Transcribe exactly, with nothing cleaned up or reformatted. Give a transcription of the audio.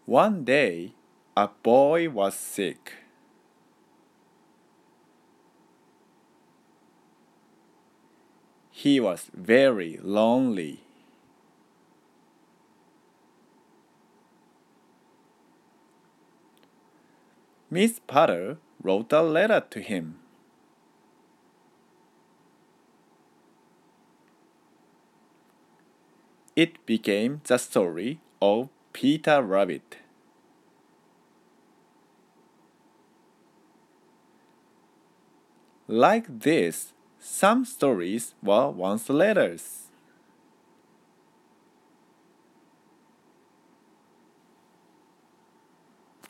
One day, a boy was sick. He was very lonely. Miss Potter wrote a letter to him. It became the story of Peter Rabbit. Like this, some stories were once letters.